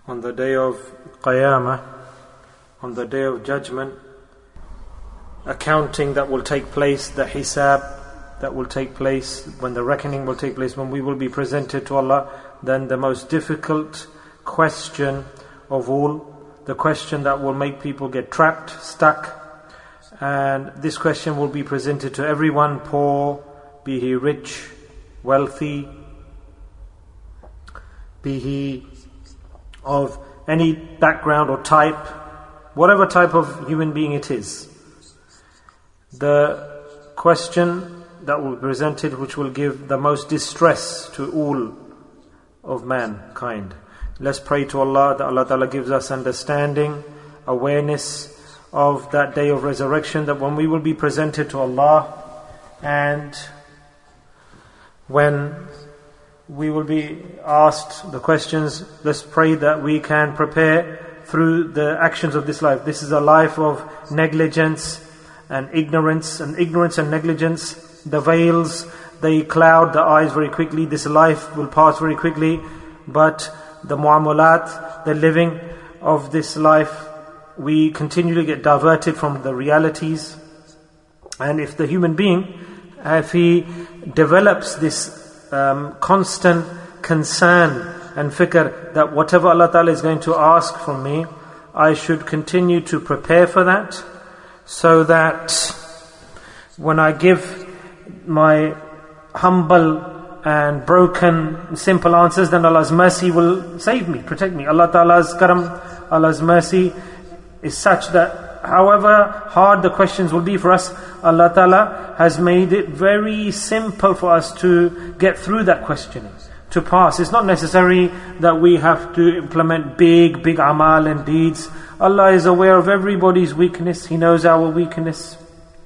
On the day of Qiyamah, on the day of judgment, accounting that will take place, the hisab that will take place, when the reckoning will take place, when we will be presented to Allah, then the most difficult question of all, the question that will make people get trapped, stuck, and this question will be presented to everyone, poor, be he rich, wealthy, be he of any background or type, whatever type of human being it is. The question that will be presented, which will give the most distress to all of mankind. Let's pray to Allah that Allah Ta'ala gives us understanding, awareness of that day of resurrection, that when we will be presented to Allah and when we will be asked the questions, let's pray that we can prepare through the actions of this life. This is a life of negligence and ignorance and negligence. The veils, they cloud the eyes very quickly. This life will pass very quickly, but the muamalat, the living of this life, we continually get diverted from the realities. And if the human being, if he develops this constant concern and fikr that whatever Allah Ta'ala is going to ask from me, I should continue to prepare for that, so that when I give my humble and broken, simple answers, then Allah's mercy will save me, protect me. Allah Ta'ala's karam, Allah's mercy is such that however hard the questions will be for us, Allah Ta'ala has made it very simple for us to get through that questioning, to pass. It's not necessary that we have to implement big amal and deeds. Allah is aware of everybody's weakness. He knows our weakness.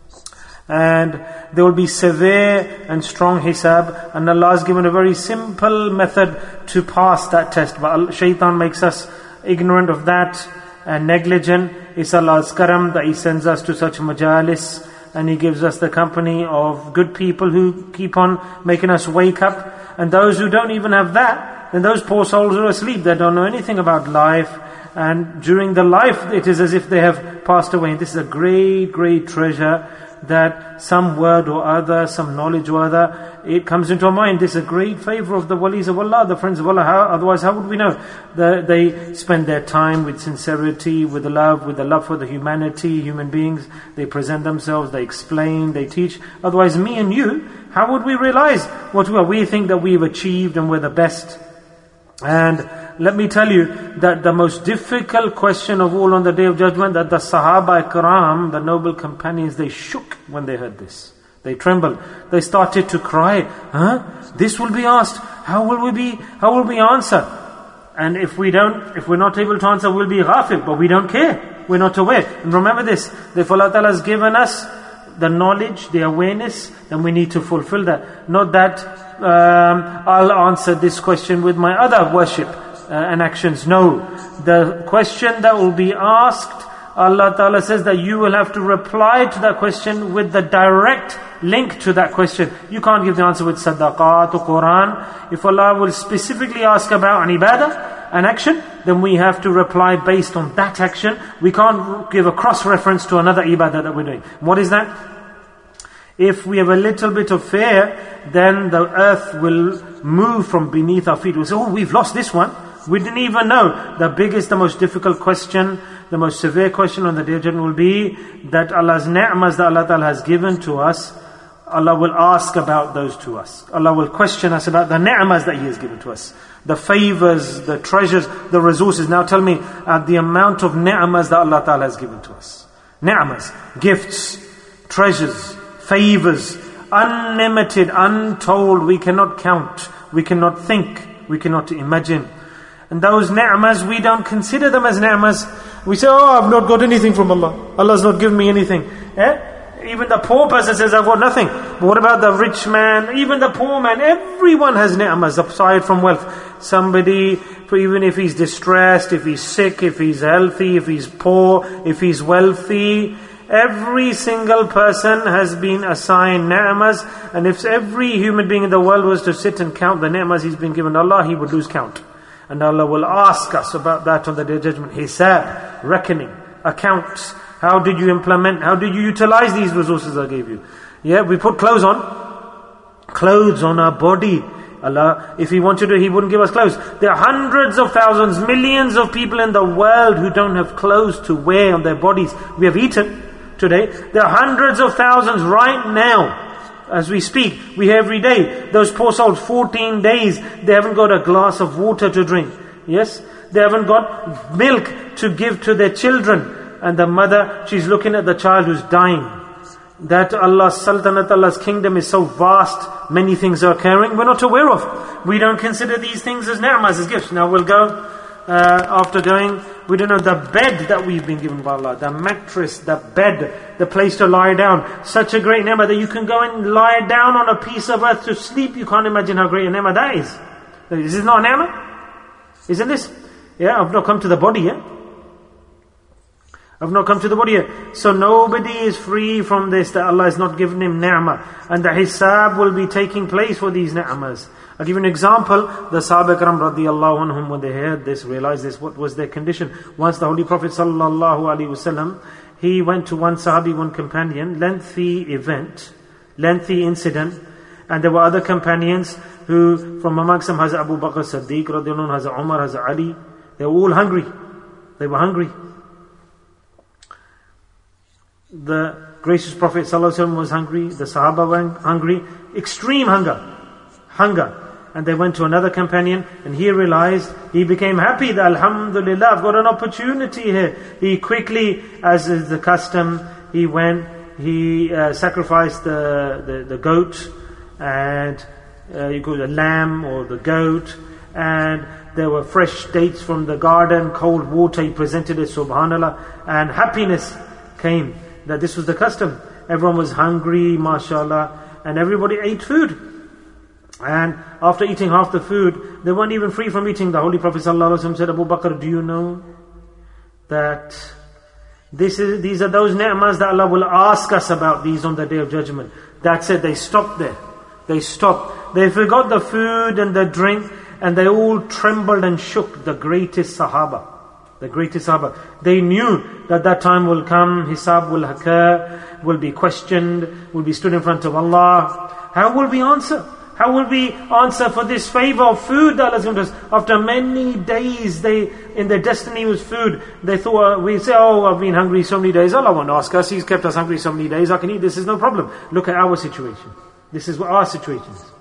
And there will be severe and strong hisab, and Allah has given a very simple method to pass that test. But shaitan makes us ignorant of that and negligent. It's Allah's karam that He sends us to such majalis, and He gives us the company of good people who keep on making us wake up. And those who don't even have that, then those poor souls are asleep. They don't know anything about life. And during the life, it is as if they have passed away. And this is a great treasure, that some word or other, some knowledge or other, it comes into our mind. This is a great favor of the walis of Allah, the friends of Allah. Otherwise, how would we know? They spend their time with sincerity, with the love for the humanity, human beings. They present themselves, they explain, they teach. Otherwise, me and you, how would we realize what we are? We think that we've achieved and we're the best. And let me tell you that the most difficult question of all on the Day of Judgment, that the Sahaba Ikram, the noble companions, they shook when they heard this. They trembled. They started to cry. This will be asked. How will we answer? And if we're not able to answer, we'll be ghafil, but we don't care. We're not aware. And remember this, that if Allah Ta'ala has given us the knowledge, the awareness, then we need to fulfill that. Not that I'll answer this question with my other worship and actions. No. The question that will be asked, Allah Ta'ala says that you will have to reply to that question with the direct link to that question. You can't give the answer with sadaqat or Quran. If Allah will specifically ask about an ibadah, an action, then we have to reply based on that action. We can't give a cross-reference to another ibadah that we're doing. What is that? If we have a little bit of fear, then the earth will move from beneath our feet. We'll say, we've lost this one. We didn't even know. The biggest, the most difficult question, the most severe question on the Day of Judgment will be that Allah's ni'mas that Allah Ta'ala has given to us, Allah will ask about those to us. Allah will question us about the ni'mas that He has given to us. The favors, the treasures, the resources. Now tell me the amount of ni'mas that Allah Ta'ala has given to us. Ni'mas, gifts, treasures, favors, unlimited, untold. We cannot count, we cannot think, we cannot imagine. And those ni'mas, we don't consider them as ni'mas. We say, I've not got anything from Allah. Allah's not given me anything. Even the poor person says, I've got nothing. But what about the rich man? Even the poor man, everyone has ni'mas aside from wealth. Somebody, even if he's distressed, if he's sick, if he's healthy, if he's poor, if he's wealthy, every single person has been assigned ni'mas. And if every human being in the world was to sit and count the ni'mas he's been given Allah, he would lose count. And Allah will ask us about that on the Day of Judgment. Hisab, reckoning, accounts. How did you implement, how did you utilize these resources I gave you? Yeah, we put clothes on our body. Allah, if He wanted to, He wouldn't give us clothes. There are hundreds of thousands, millions of people in the world who don't have clothes to wear on their bodies. We have eaten today. There are hundreds of thousands right now. As we speak, we hear every day, those poor souls, 14 days, they haven't got a glass of water to drink. Yes? They haven't got milk to give to their children. And the mother, she's looking at the child who's dying. That Allah's Sultanate, Allah's kingdom is so vast, many things are occurring we're not aware of. We don't consider these things as ni'mas, as gifts. Now we'll go, after going, we don't know the bed that we've been given by Allah, the mattress, the bed, the place to lie down. Such a great ni'mah that you can go and lie down on a piece of earth to sleep. You can't imagine how great a ni'mah that is. Is this not a ni'mah? Isn't this? Yeah, I've not come to the body yet. I've not come to the body yet. So nobody is free from this, that Allah has not given him ni'mah. And the hisab will be taking place for these ni'mas. I'll give you an example. The Sahaba Ikram radiyallahu anhum, when they heard this, realized this, what was their condition? Once the Holy Prophet sallallahu alaihi wasallam, he went to one Sahabi, one companion, lengthy incident. And there were other companions who, from amongst them, Hazrat Abu Bakr Siddiq radiyallahu anhu, Hazrat Umar, Hazrat Ali, they were all hungry. They were hungry. The gracious Prophet ﷺ was hungry, the Sahaba were hungry, extreme hunger. And they went to another companion, and he realized, he became happy that Alhamdulillah, I've got an opportunity here. He quickly, as is the custom, he went, he sacrificed the goat, and you call it the lamb or the goat, and there were fresh dates from the garden, cold water, he presented it, subhanallah, and happiness came. That this was the custom. Everyone was hungry, mashallah, and everybody ate food. And after eating half the food, they weren't even free from eating. The Holy Prophet ﷺ said, Abu Bakr, do you know that these are those ni'mas that Allah will ask us about these on the Day of Judgment? That's it, they stopped there. They stopped. They forgot the food and the drink, and they all trembled and shook. The greatest Sahaba. The greatest Sahaba. They knew that time will come, hisab will occur, will be questioned, will be stood in front of Allah. How will we answer? How will we answer for this favor of food that Allah has given to us? After many days, in their destiny was food. They thought, we say, oh, I've been hungry so many days. Allah won't ask us, He's kept us hungry so many days, I can eat, this is no problem. Look at our situation. This is what our situation is.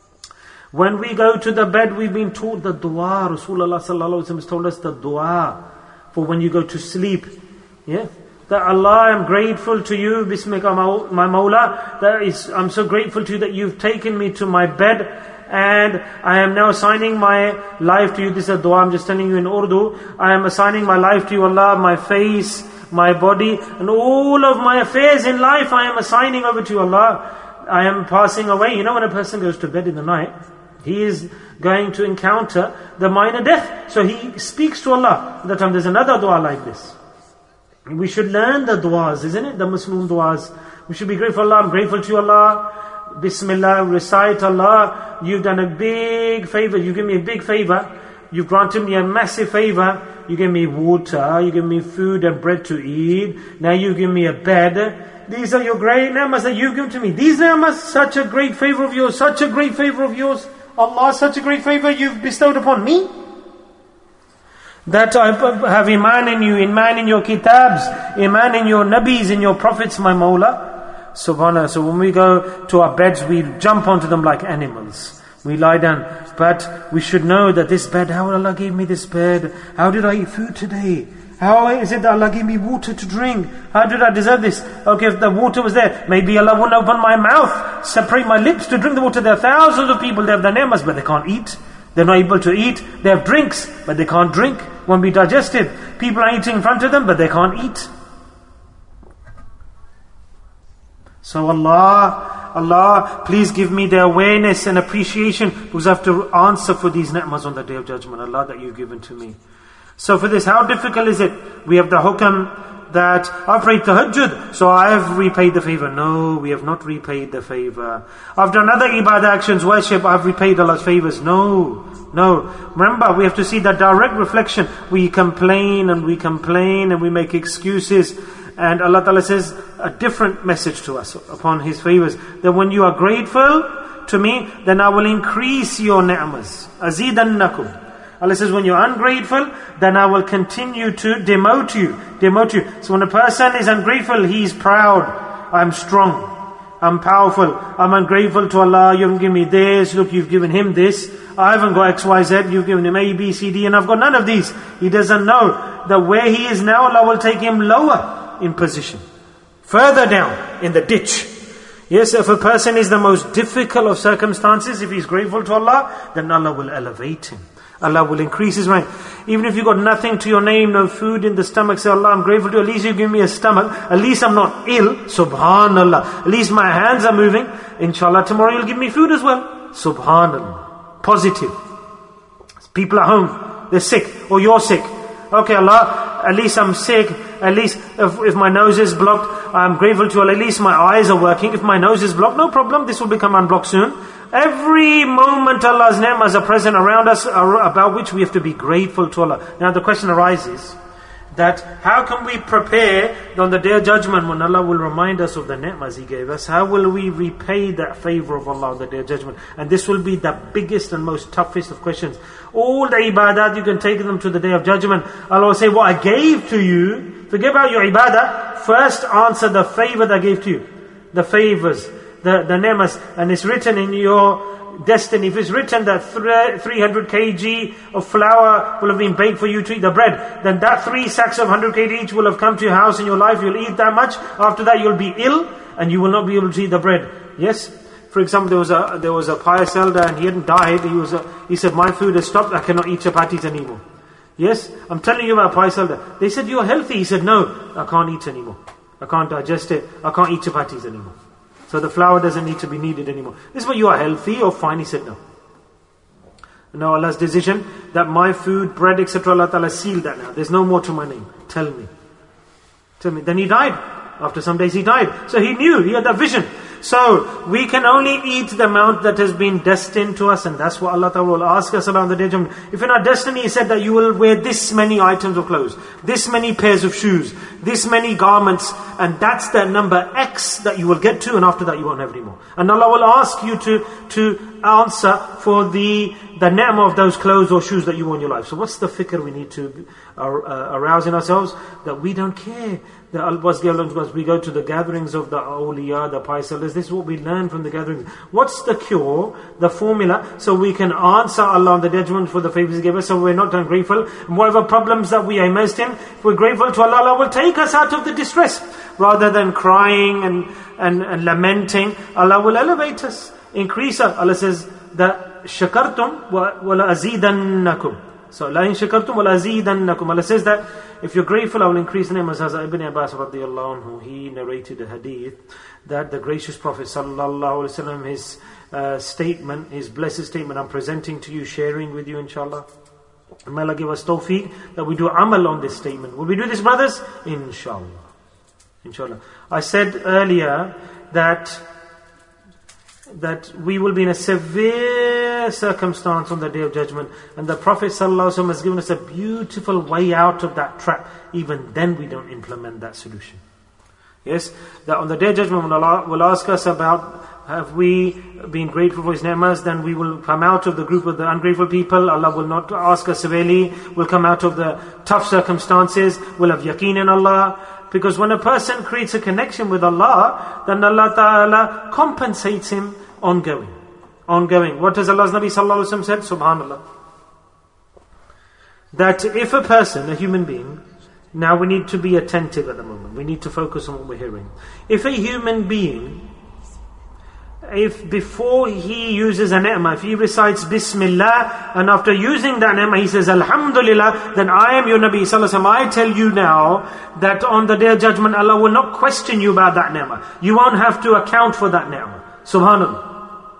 When we go to the bed, we've been taught the dua. Rasulullah sallallahu alaihi wasallam has told us the dua for when you go to sleep. Yeah, that Allah, I'm grateful to you, Bismika my Mawla. I'm so grateful to you that you've taken me to my bed, and I am now assigning my life to you. This is a dua I'm just telling you in Urdu. I am assigning my life to you, Allah, my face, my body, and all of my affairs in life I am assigning over to you, Allah. I am passing away. You know, when a person goes to bed in the night, he is going to encounter the minor death. So he speaks to Allah. At that time there's another dua like this. We should learn the duas, isn't it? The Muslim duas. We should be grateful, Allah. I'm grateful to you, Allah. Bismillah, recite, Allah. You've done a big favor. You give me a big favor. You've granted me a massive favor. You give me water. You give me food and bread to eat. Now you give me a bed. These are your great ni'mas that you've given to me. These ni'mas, such a great favor of yours. Such a great favor of yours. Allah, such a great favor you've bestowed upon me. That I have iman in you, iman in your kitabs, iman in your nabis, in your prophets, my Mawla. Subhanallah. So when we go to our beds, we jump onto them like animals. We lie down. But we should know that this bed, how Allah gave me this bed? How did I eat food today? How is it that Allah gave me water to drink? How did I deserve this? Okay, if the water was there, maybe Allah wouldn't open my mouth, separate my lips to drink the water. There are thousands of people, they have the ni'mas, but they can't eat. They're not able to eat. They have drinks, but they can't drink. Won't be digested. People are eating in front of them, but they can't eat. So Allah, please give me the awareness and appreciation, because I have to answer for these ni'mas on the Day of Judgment, Allah, that you've given to me. So for this, how difficult is it? We have the hukam that I've prayed tahajjud, so I have repaid the favor. No, we have not repaid the favor. I've done other ibadah actions, worship, I've repaid Allah's favors. No. Remember, we have to see that direct reflection. We complain and we make excuses. And Allah Ta'ala says a different message to us upon His favors. That when you are grateful to me, then I will increase your ni'mas. Azidannakum. Allah says, when you're ungrateful, then I will continue to demote you. So when a person is ungrateful, he is proud. I'm strong. I'm powerful. I'm ungrateful to Allah. You haven't given me this. Look, you've given him this. I haven't got X, Y, Z. You've given him A, B, C, D, and I've got none of these. He doesn't know that where he is now, Allah will take him lower in position. Further down in the ditch. Yes, if a person is the most difficult of circumstances, if he's grateful to Allah, then Allah will elevate him. Allah will increase his rank. Even if you got nothing to your name, no food in the stomach, say, Allah, I'm grateful to you. At least you give me a stomach. At least I'm not ill. Subhanallah. At least my hands are moving. Inshallah, tomorrow you'll give me food as well. Subhanallah. Positive. People at home, they're sick, or you're sick. Okay, Allah, at least I'm sick. At least if my nose is blocked, I'm grateful to you. At least my eyes are working. If my nose is blocked, no problem. This will become unblocked soon. Every moment Allah's ni'mas are present around us, about which we have to be grateful to Allah. Now the question arises that how can we prepare on the Day of Judgment when Allah will remind us of the ni'mas He gave us? How will we repay that favor of Allah on the Day of Judgment? And this will be the biggest and most toughest of questions. All the ibadat, you can take them to the Day of Judgment. Allah will say, what I gave to you, forget about your ibadah, first answer the favor that I gave to you. The favors, the ni'mas, and it's written in your destiny. If it's written that 300 kg of flour will have been baked for you to eat the bread, then that 3 sacks of 100 kg each will have come to your house in your life. You'll eat that much. After that, you'll be ill and you will not be able to eat the bread. Yes. For example, there was a pious elder and he hadn't died. He said, my food has stopped. I cannot eat chapatis anymore. Yes, I'm telling you about a pious elder. They said, you're healthy. He said, no, I can't eat anymore. I can't digest it. I can't eat chapatis anymore. So the flour doesn't need to be needed anymore. This is what you are healthy or fine. He said no. No, Allah's decision that my food, bread, etc. Allah Ta'ala sealed that now. There's no more to my name. Tell me. Then he died. After some days he died. So he knew, he had that vision. So we can only eat the amount that has been destined to us, and that's what Allah Ta'ala will ask us about the Day of Judgment. If in our destiny He said that you will wear this many items of clothes, this many pairs of shoes, this many garments, and that's the number X that you will get to, and after that you won't have any more. And Allah will ask you to answer for the ni'mah of those clothes or shoes that you wore in your life. So what's the fikr we need to arouse in ourselves? That we don't care. As we go to the gatherings of the awliya, the pious elders, this is what we learn from the gatherings. What's the cure, the formula, so we can answer Allah on the judgment for the favors He gave us, so we're not ungrateful. And whatever problems that we are immersed in, if we're grateful to Allah, Allah will take us out of the distress. Rather than crying and lamenting, Allah will elevate us, increase us. Allah says that shakartum wa la azidannakum. So, la in shakartum wa la azidannakum. Allah says that if you're grateful, I will increase the name. As Ibn Abbas radiyallahu anhu, he narrated a hadith that the gracious Prophet sallallahu alaihi wasallam, his statement, his blessed statement, I'm presenting to you, sharing with you, inshallah. May Allah give us tawfiq that we do amal on this statement. Will we do this, brothers? Inshallah. Inshallah. I said earlier that we will be in a severe circumstance on the Day of Judgment, and the Prophet ﷺ has given us a beautiful way out of that trap. Even then we don't implement that solution. Yes, that on the Day of Judgment when Allah will ask us about have we been grateful for His ni'mas, then we will come out of the group of the ungrateful people. Allah will not ask us severely. We'll come out of the tough circumstances. We'll have yaqeen in Allah. Because when a person creates a connection with Allah, then Allah Ta'ala compensates him ongoing. What does Allah's Nabi Sallallahu Alaihi Wasallam said? Subhanallah. That if a person, a human being, now we need to be attentive at the moment. We need to focus on what we're hearing. If a human being, if before he uses a ni'mah, if he recites Bismillah, and after using that ni'mah he says Alhamdulillah, then I am your Nabi Sallallahu Alaihi Wasallam. I tell you now that on the Day of Judgment Allah will not question you about that ni'mah. You won't have to account for that ni'mah. Subhanallah.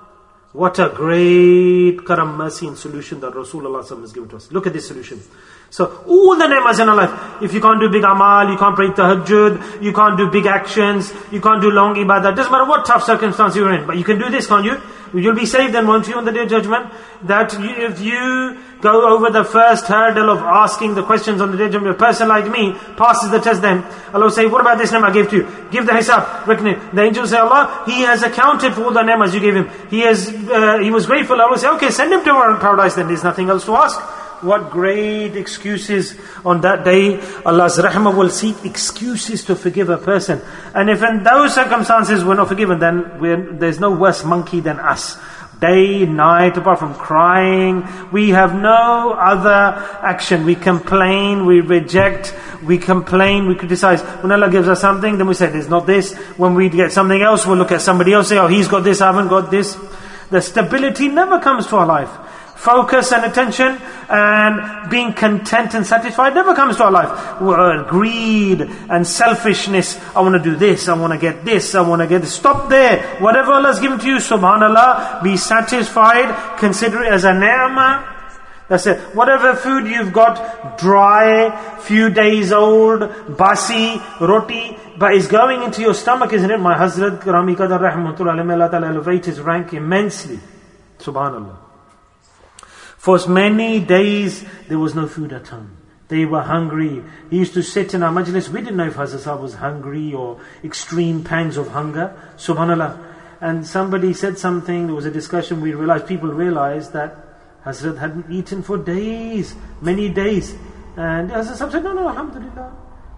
What a great karam, mercy and solution that Rasulullah has given to us. Look at this solution. So all the ni'mas in our life, if you can't do big amal, you can't break tahajjud, you can't do big actions, you can't do long ibadah, doesn't matter what tough circumstance you're in, but you can do this, can't you? You'll be saved then, won't you, on the day of judgment? That if you go over the first hurdle of asking the questions on the day of judgment, a person like me passes the test, then Allah will say, what about this ni'mah I gave to you? Give the hisab, reckon it. The angel will say, Allah, he has accounted for all the ni'mas you gave him. He was grateful. Allah will say, okay, send him to paradise then, there's nothing else to ask. What great excuses on that day. Allah's rahmah will seek excuses to forgive a person. And if in those circumstances we're not forgiven, then there's no worse monkey than us. Day, night, apart from crying, we have no other action. We complain, we reject, we complain, we criticize. When Allah gives us something, then we say, there's not this. When we get something else, we'll look at somebody else, say, oh, he's got this, I haven't got this. The stability never comes to our life. Focus and attention and being content and satisfied never comes to our life. Greed and selfishness. I want to do this. I want to get this. I want to get this. Stop there. Whatever Allah has given to you, subhanallah, be satisfied. Consider it as a ni'mah. That's it. Whatever food you've got, dry, few days old, basi, roti, but it's going into your stomach, isn't it? My Hazrat Rami Qadar Rahmatullah Alayhi, Allah Ta'ala elevate his rank immensely. Subhanallah. For many days, there was no food at home. They were hungry. He used to sit in our majlis. We didn't know if Hazrat Sahib was hungry or extreme pangs of hunger. Subhanallah. And somebody said something, there was a discussion, people realized that Hazrat hadn't eaten for days, many days. And Hazrat Sahib said, no, alhamdulillah.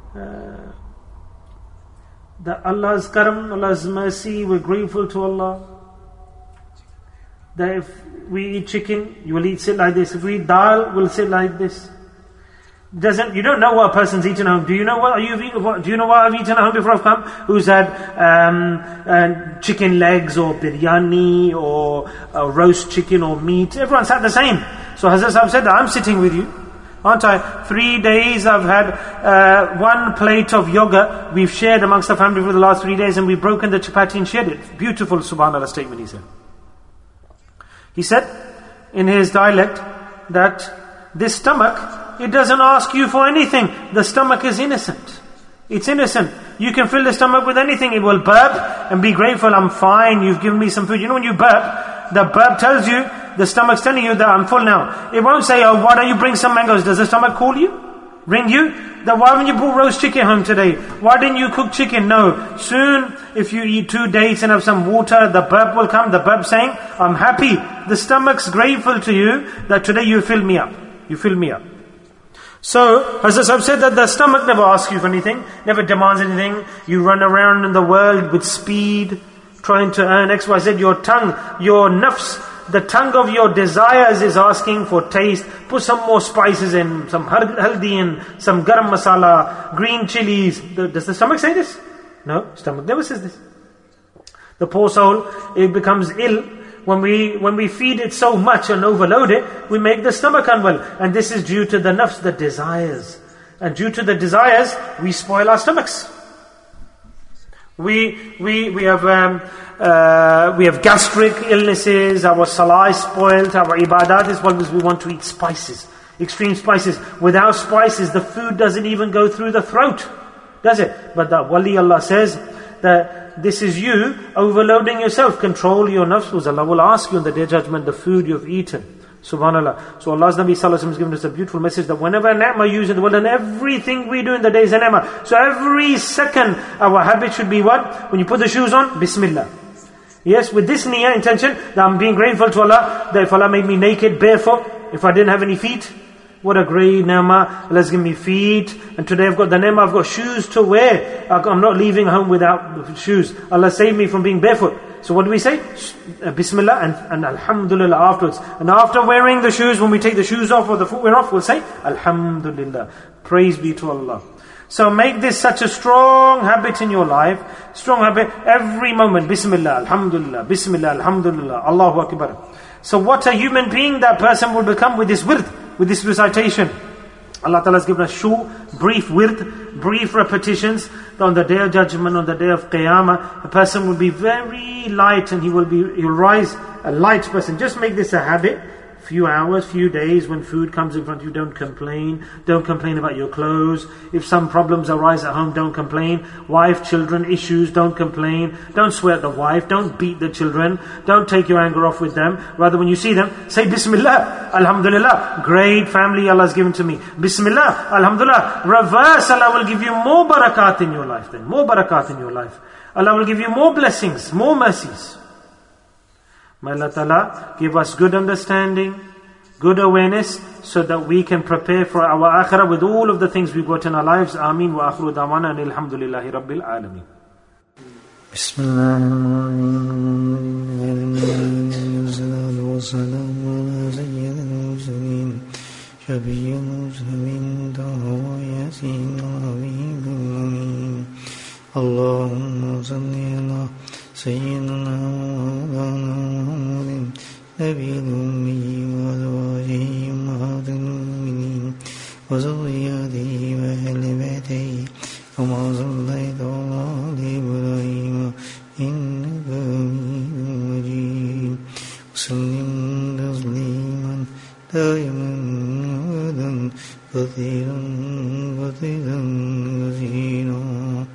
That Allah's karam, Allah's mercy, we're grateful to Allah. That if we eat chicken, you will sit like this. If we eat dal, we'll sit like this. You don't know what a person's eaten at home. Do you know what you've eaten? Do you know what I've eaten at home before I've come? Who's had chicken legs or biryani or roast chicken or meat? Everyone's had the same. So Hazrat Sahib said that I'm sitting with you, aren't I? 3 days I've had 1 plate of yogurt we've shared amongst the family for the last 3 days, and we've broken the chapati and shared it. Beautiful subhanallah statement he said. He said in his dialect that this stomach, it doesn't ask you for anything. The stomach is innocent. It's innocent. You can fill the stomach with anything. It will burp and be grateful. I'm fine. You've given me some food. You know when you burp, the burp tells you, the stomach's telling you that I'm full now. It won't say, oh, why don't you bring some mangoes? Does the stomach call you? Ring you? Then why haven't you brought roast chicken home today? Why didn't you cook chicken? No. Soon, if you eat 2 dates and have some water, the burp will come. The burp saying, I'm happy. The stomach's grateful to you that today you fill me up. You fill me up. So, Hazrat Sahib said that the stomach never asks you for anything, never demands anything. You run around in the world with speed, trying to earn X, Y, Z. Your tongue, your nafs, the tongue of your desires is asking for taste. Put some more spices in, some haldi in, some garam masala, green chilies. Does the stomach say this? No, stomach never says this. The poor soul, it becomes ill. When we feed it so much and overload it, we make the stomach unwell. And this is due to the nafs, the desires. And due to the desires, we spoil our stomachs. We have gastric illnesses, our salah is spoiled, our ibadat is spoiled because we want to eat spices, extreme spices. Without spices, the food doesn't even go through the throat, does it? But the wali Allah says that this is you overloading yourself. Control your nafs, because Allah will ask you on the day of judgment the food you've eaten. Subhanallah. So Allah's Nabi Sallallahu Alaihi Wasallam has given us a beautiful message that whenever a ni'mah you use in the world, and everything we do in the day is a ni'mah. So every second our habit should be what? When you put the shoes on, Bismillah. Yes, with this niyyah intention that I'm being grateful to Allah, that if Allah made me naked, barefoot, if I didn't have any feet, what a great ni'mah. Allah's given me feet, and today I've got the ni'mah, I've got shoes to wear. I'm not leaving home without shoes. Allah saved me from being barefoot. So what do we say? Bismillah and Alhamdulillah afterwards. And after wearing the shoes, when we take the shoes off or the footwear off, we'll say Alhamdulillah. Praise be to Allah. So make this such a strong habit in your life. Strong habit. Every moment. Bismillah, Alhamdulillah, Bismillah, Alhamdulillah, Allahu Akbar. So what a human being that person will become with this wird, with this recitation. Allah Ta'ala has given us brief wird, brief repetitions. On the day of judgment, on the day of Qiyamah, a person will be very light and he'll rise a light person. Just make this a habit. Few hours, few days, when food comes in front of you, don't complain. Don't complain about your clothes. If some problems arise at home, don't complain. Wife, children, issues, don't complain. Don't swear at the wife. Don't beat the children. Don't take your anger off with them. Rather, when you see them, say Bismillah, Alhamdulillah. Great family Allah has given to me. Bismillah, Alhamdulillah. Reverse, Allah will give you more barakat in your life then. More barakat in your life. Allah will give you more blessings, more mercies. May Allah Ta'ala give us good understanding, good awareness, so that we can prepare for our akhirah with all of the things we've got in our lives. Ameen wa akhiru da'wana alhamdulillahi rabbil alameen. اللهم صل على سيدنا محمد نبي الأمي وأزواجه أمهات المؤمنين وذرياته وأهل بيته كما صليت على آل إبراهيم إنك حميد مجيد وسلم تسليما دائما أبدا كثيرا كثيرا كثيرا.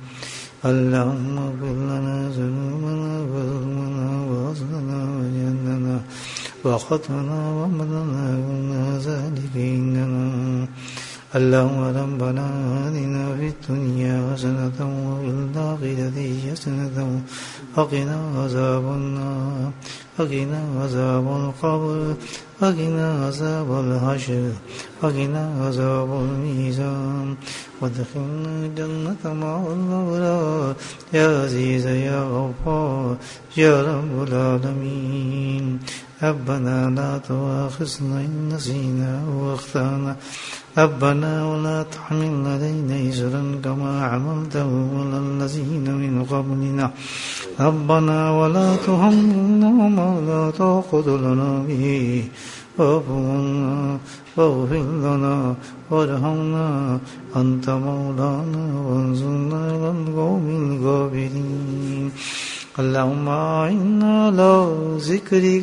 اللهم اغفر لنا ذنوبنا وظلمنا وأصلنا وجهلنا وخطأنا ومضنا كنا ذلكيننا. اللهم ربنا آتنا في الدنيا حسنة وفي الآخرة حسنة وقنا عذاب النار وقنا عذاب القبر وقنا عذاب الحشر وقنا عذاب الميزان وادخلنا الجنة مع الأبرار يا عزيز يا غفار يا رب العالمين. ربنا لا تؤاخذنا إن نسينا وأخطأنا. ربنا ولا تحمل علينا إصرا كما حملته على الذين من قبلنا. ربنا ولا تحملنا ما لا طاقة لنا به واعف عنا واغفر لنا وارحمنا أنت مولانا وانصرنا على القوم الكافرين. اللهم أعنا على ذكرك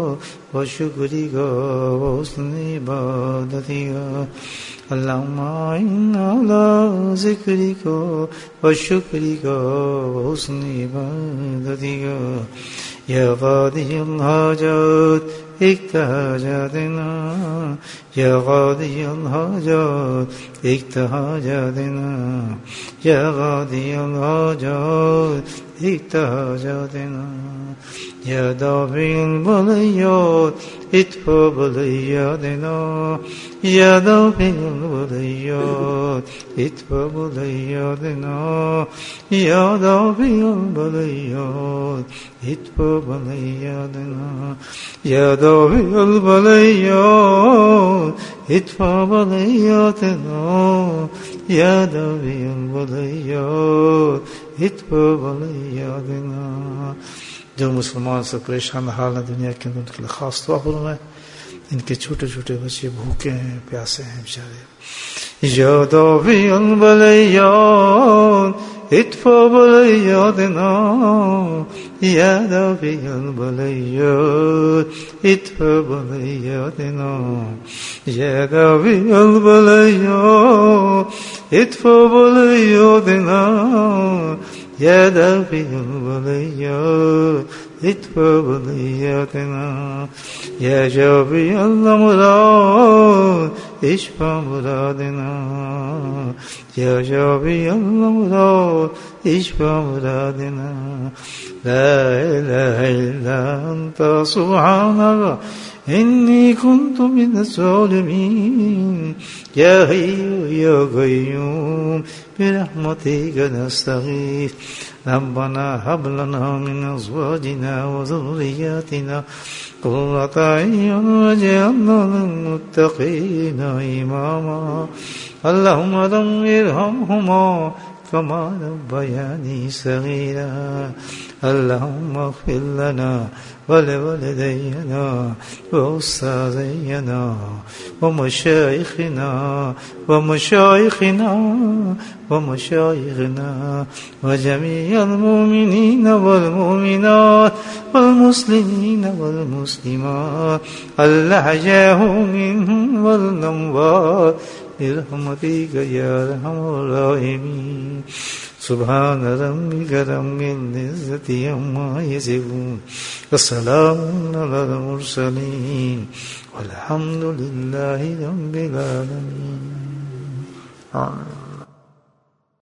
وشكرك وحسن عبادتك. اللهم أعنا على ذكرك وشكرك وحسن عبادتك. يا قاضي الحاجات اقض حاجاتنا يا قاضي الحاجات اقض حاجاتنا يا قاضي الحاجات اقض حاجاتنا. يا دافع البليات ادفع بلياتنا يا دافع البليات ادفع بلياتنا يا دافع البليات ادفع بلياتنا يا دافع البليات ادفع بلياتنا يا دافع البليات ادفع بلياتنا. जो मुसलमान से परेशान हाल है दुनिया के अंदर उनके लिए खास दुआ फरमाए. इनके छोटे छोटे बच्चे भूखे हैं प्यासे हैं बेचारे. या दाफिअल बलैयात इदफा बलैयातना या दाफिअल बलैयात इदफा बलैयातना या दाफिअल बलैयात इदफा बलैयातना يا دافع البليات ادفع بلياتنا يا جافي الأمراض اشفى مرادنا يا جافي الأمراض اشفى مرادنا. لا إله إلا أنت سبحانك إني كنت من الظالمين. يا حي يا قيوم برحمتك نستغيث. ربنا هب لنا من أزواجنا وذرياتنا قرة أعين واجعلنا للمتقين إماما. اللهم رب ارحمهما كما ربياني صغيرا اللهم اغفر لنا ولوالدينا وأستاذينا ومشايخنا وجميع المؤمنين والمؤمنات والمسلمين والمسلمات الأحياء منهم والأموات برحمتك يا أرحم الراحمين سبحان ربك رب العزة عما يصفون وسلام على المرسلين والحمد لله رب العالمين آمين.